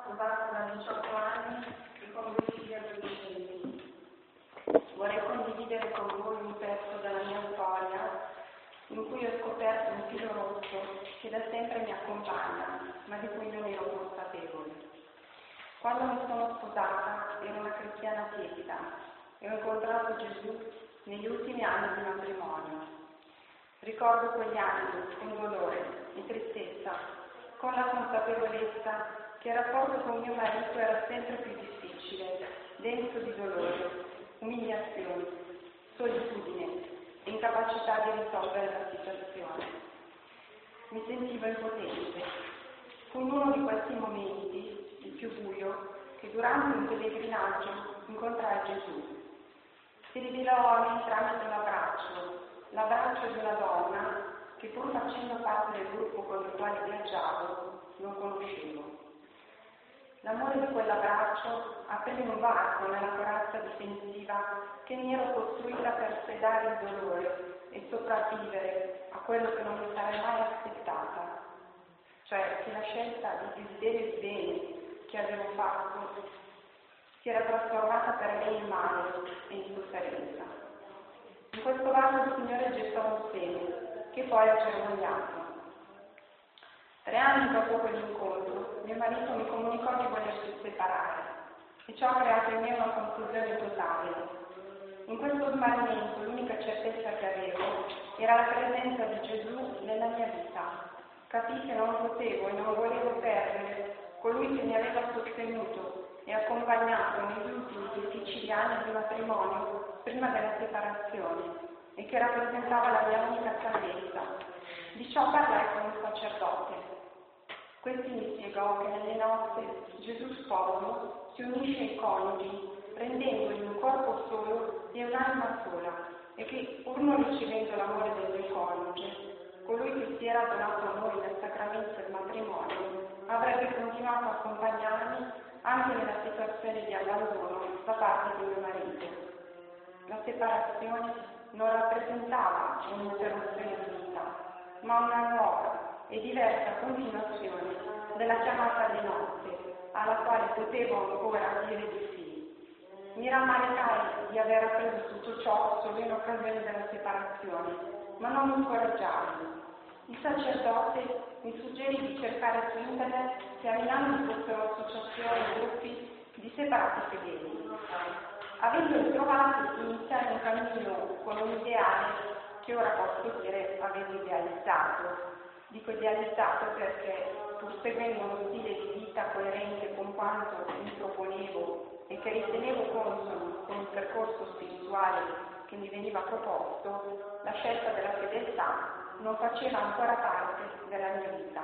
sposato da 18 anni e con 2 figli adolescenti. Vorrei condividere con voi un pezzo della mia storia in cui ho scoperto un filo rosso che da sempre mi accompagna, ma di cui non ero consapevole. Quando mi sono sposata ero una cristiana tiepida e ho incontrato Gesù negli ultimi anni di matrimonio. Ricordo quegli anni con dolore e tristezza, con la consapevolezza che il rapporto con mio marito era sempre più difficile, denso di dolore, umiliazioni, solitudine e incapacità di risolvere la situazione. Mi sentivo impotente. Fu in uno di questi momenti, il più buio, che durante un pellegrinaggio incontrai Gesù. Si rivelò a me tramite l'abbraccio di una donna che pur facendo parte del gruppo con il quale viaggiavo, non conoscevo. L'amore di quell'abbraccio aprì un varco nella corazza difensiva che mi ero costruita per sedare il dolore e sopravvivere a quello che non mi sarei mai aspettata, cioè che la scelta di desiderio di bene che avevo fatto si era trasformata per me in male e in sofferenza. In questo varco il Signore gettò un seme che poi ho germogliato. 3 anni dopo quell'incontro, mio marito mi comunicò di volersi separare e ciò ha creato in me una confusione totale. In questo smarrimento l'unica certezza che avevo era la presenza di Gesù nella mia vita. Capii che non potevo e non volevo perdere colui che mi aveva sostenuto e accompagnato negli ultimi difficili anni di matrimonio prima della separazione e che rappresentava la mia unica salvezza. Di ciò parlai con un sacerdote. Questi mi spiegò che nelle nozze Gesù sposo si unisce ai coniugi, rendendoli un corpo solo e un'anima sola, e che pur non ricevendo l'amore del mio coniuge, colui che si era donato a noi nel sacramento del matrimonio avrebbe continuato a accompagnarmi anche nella situazione di abbandono da parte di mio marito. La separazione non rappresentava un'interruzione di vita, ma una nuova e diversa continuazione della chiamata alle nozze, alla quale potevo ancora dire di sì. Mi rammaricai di aver appreso tutto ciò solo in occasione della separazione, ma non mi incoraggiai. Il sacerdote mi suggerì di cercare su internet se a Milano vi fossero associazioni e gruppi di separati fedeli. Avendoli trovati, iniziai un cammino con un ideale che ora posso dire avevo idealizzato. Dico idealizzato perché, pur seguendo uno stile di vita coerente con quanto mi proponevo e che ritenevo consono con il percorso spirituale che mi veniva proposto, la scelta della fedeltà non faceva ancora parte della mia vita.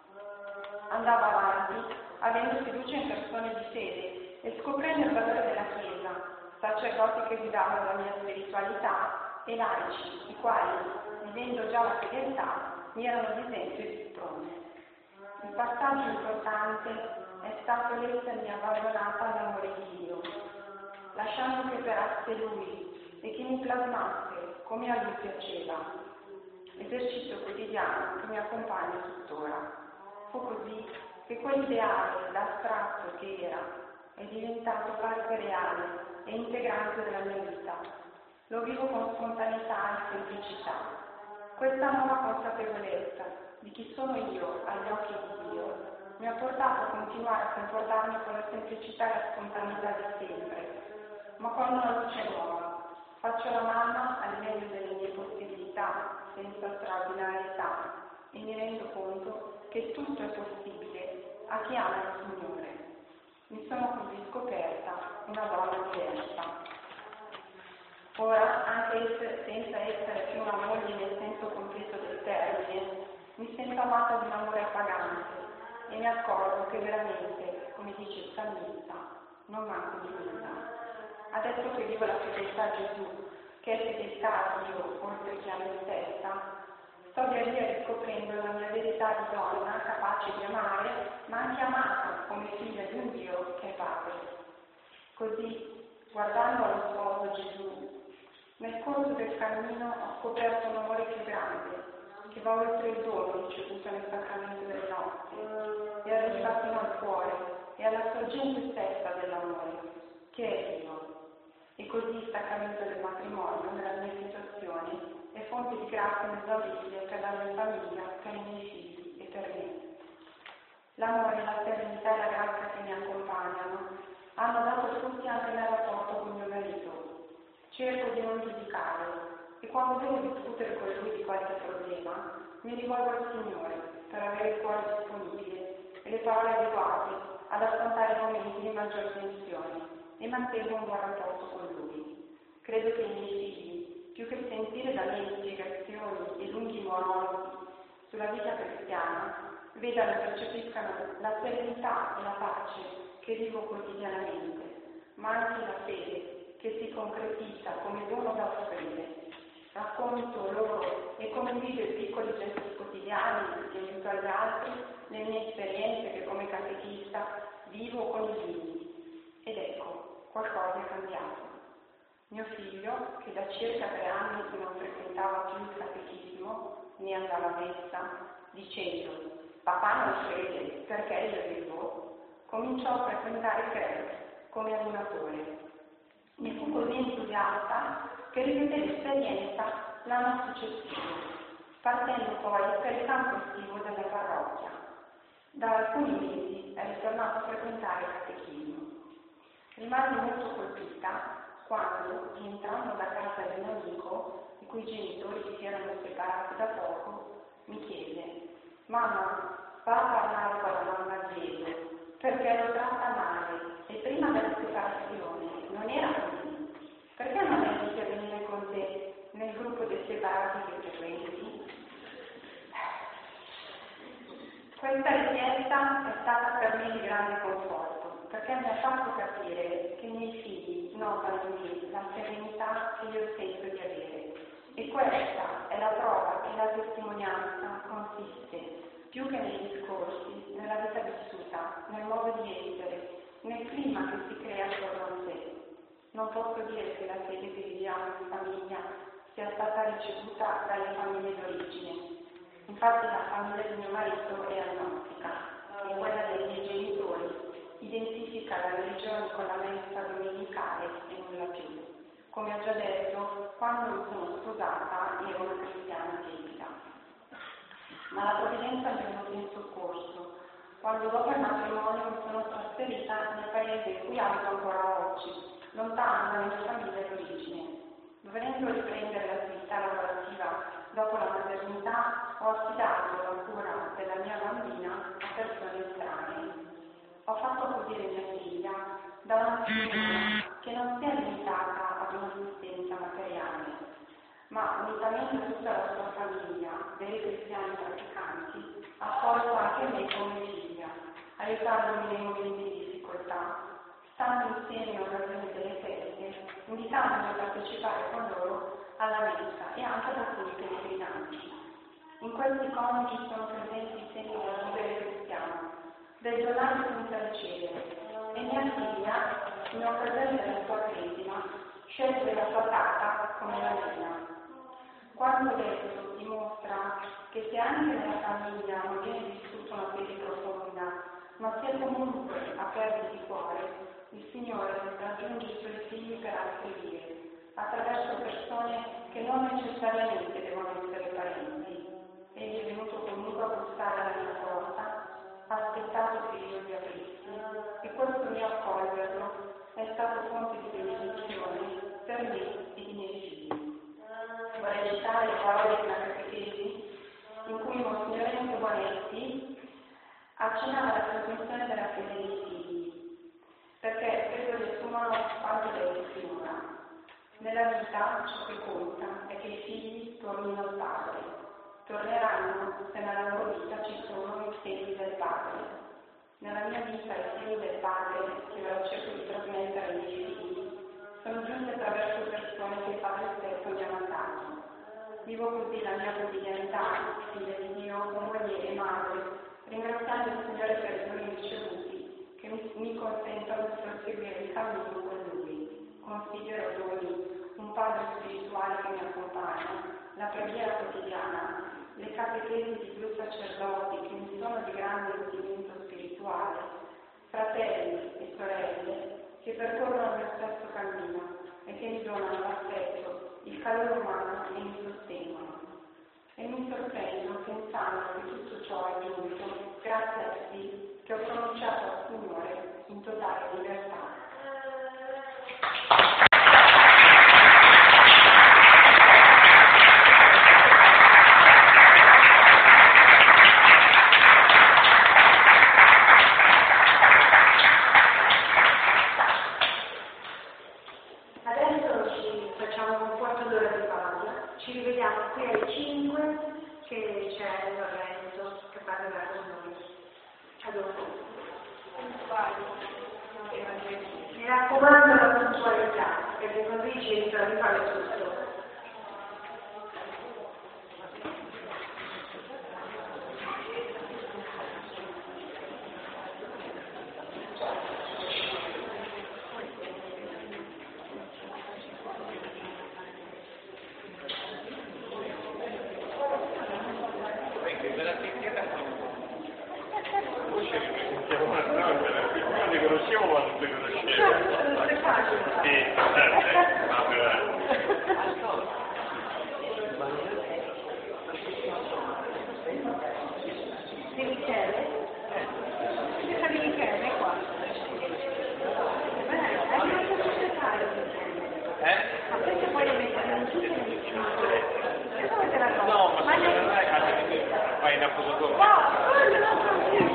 Andavo avanti, avendo fiducia in persone di fede e scoprendo il valore della Chiesa, sacerdoti che guidavano la mia spiritualità e laici, i quali, vivendo già la fedeltà, mi erano di esempio e di sprone. Il passaggio importante è stato l'essermi abbandonata all'amore di Dio, lasciando che operasse Lui e che mi plasmasse come a Lui piaceva. Esercizio quotidiano che mi accompagna tuttora. Fu così che quell'ideale, l'astratto che era, è diventato parte reale e integrante della mia vita. Lo vivo con spontaneità e semplicità. Questa nuova consapevolezza di chi sono io agli occhi di Dio mi ha portato a continuare a comportarmi con la semplicità e la spontaneità di sempre, ma con una luce nuova. Faccio la mamma al meglio delle mie possibilità, senza straordinarietà, e mi rendo conto che tutto è possibile a chi ama il Signore. Mi sono così scoperta una donna diversa. Ora, anche senza essere più una moglie nel senso completo del termine, mi sento amata di un amore appagante e mi accorgo che veramente, come dice il salmista, non manco di nulla. Adesso che vivo la fedeltà a Gesù, che è fedeltà a Dio oltre che a me stessa, sto via via riscoprendo la mia verità di donna capace di amare, ma anche amata come figlia di un Dio che è Padre. Così, guardando allo sposo Gesù, nel corso del cammino ho scoperto un amore più grande, che va oltre il dono ricevuto nel sacramento delle nozze, e arriva fino al cuore e alla che è Dio. E così il sacramento del matrimonio, nella mia situazione, è fonte di grazia inesauribile per la mia famiglia, per i miei figli e per me. L'amore, la serenità e la grazia che mi accompagnano hanno dato frutti anche nel rapporto con mio marito. Cerco di non giudicarlo e quando devo discutere con lui di qualche problema, mi rivolgo al Signore per avere il cuore disponibile e le parole adeguate ad affrontare i momenti di maggior tensione e mantengo un buon rapporto con lui. Credo che i miei figli, più che sentire da me spiegazioni e lunghi monologhi sulla vita cristiana, vedano e percepiscano la serenità e la pace che vivo quotidianamente, ma anche la fede che si concretizza come dono da offrire. Racconto loro e condivido i piccoli gesti quotidiani di aiuto agli altri, le mie esperienze che come catechista vivo con i figli. Ed ecco, qualcosa è cambiato. Mio figlio, che da circa 3 anni non frequentava più il catechismo, né andava a messa, dicendo «Papà non crede, perché io devo», cominciò a frequentare il CREF come animatore. Ne fu così entusiasta che ripeté l'esperienza l'anno successivo, partendo poi per il campo estivo della parrocchia. Da alcuni mesi è ritornato a frequentare il catechismo. Rimasi molto colpita quando, rientrando da casa di un amico, i cui genitori si erano separati da poco, mi chiese «Mamma, va a parlare con la mamma Diego, perché lo tratta male e prima della separazione non era così. Perché non è invita a venire con te nel gruppo dei separati che frequenti?» Questa richiesta è stata per me di grande conforto, perché mi ha fatto capire che i miei figli notano in me la serenità che io sento di avere. E questa è la prova che la testimonianza consiste, più che nei discorsi, nella vita vissuta, nel modo di essere, nel clima che si crea attorno a sé. Non posso dire che la fede che viviamo in famiglia sia stata ricevuta dalle famiglie d'origine. Infatti la famiglia di mio marito è agnostica e quella dei miei genitori identifica la religione con la messa domenicale e nulla più. Come ho già detto, quando mi sono sposata ero una cristiana tiepida. Ma la provvidenza mi è venuta in soccorso, quando dopo il matrimonio mi sono trasferita nel paese in cui abito ancora oggi, lontano dalle mie famiglie d'origine. Dovendo riprendere l'attività lavorativa dopo la maternità, ho affidato la cura della mia bambina a persone estranee. Ho fatto accudire mia figlia da una signora che non si è limitata ad un'assistenza materiale, ma unitamente a tutta la sua famiglia, dei cristiani praticanti, ha accolto anche me come figlia, aiutandomi nei momenti di difficoltà, stando insieme in occasione delle feste, invitandomi a partecipare con loro alla messa e anche ad alcuni pellegrinaggi. In questi coniugi sono presenti i segni del vivere cristiano, del giornale senza ricevere, e mia figlia, in occasione della sua cresima, scelse la sua tata come la mia. Quanto detto dimostra che se anche nella famiglia non viene vissuta una fede profonda, ma si è comunque aperti di cuore, il Signore raggiunge i suoi figli per altre vie, attraverso persone che non necessariamente devono essere parenti. Egli è venuto comunque a bussare alla mia porta, ha aspettato che io gli aprissi, e questo mio accoglierlo è stato fonte di benedizione per me e i miei figli. Vorrei citare le parole di una catechesi in cui Monsignore Bonetti accennava alla trasmissione della fede dei figli, perché credo riassumano quanto detto finora. Nella vita ciò che conta è che i figli tornino al padre. Torneranno se nella loro vita ci sono i segni del padre. Nella mia vita i segni del padre, che ora cerco di trasmettere ai miei figli, sono giunti attraverso persone che il Padre stesso mi ha mandato. Vivo così la mia quotidianità, figlia di Dio, moglie e madre, ringraziando il Signore per i doni ricevuti che mi consentono di proseguire il cammino con Lui. Considero doni un Padre spirituale che mi accompagna, la preghiera quotidiana, le catechesi di 2 sacerdoti che mi sono di grande nutrimento spirituale, fratelli e sorelle che percorrono lo stesso cammino e che mi donano l'affetto, il calore umano e mi sostengono. E mi sorprendo pensando che tutto ciò è giunto grazie a sì che ho pronunciato al Signore in totale libertà. Adesso ci facciamo un quarto d'ora di pausa, ci rivediamo qui alle 5 che c'è Lorenzo che parlerà con noi. A dopo. Mi raccomando la puntualità, perché così ci riesco di fare tutto. Li conoscevo quando ti conoscevo. Sì, Di Michele? Questa di Michele è qua. Hai fatto cercare ma questo poi lo mettere in tutte le diciture. E dove te la trovo? no, ma se non è vai in apposito. Wow,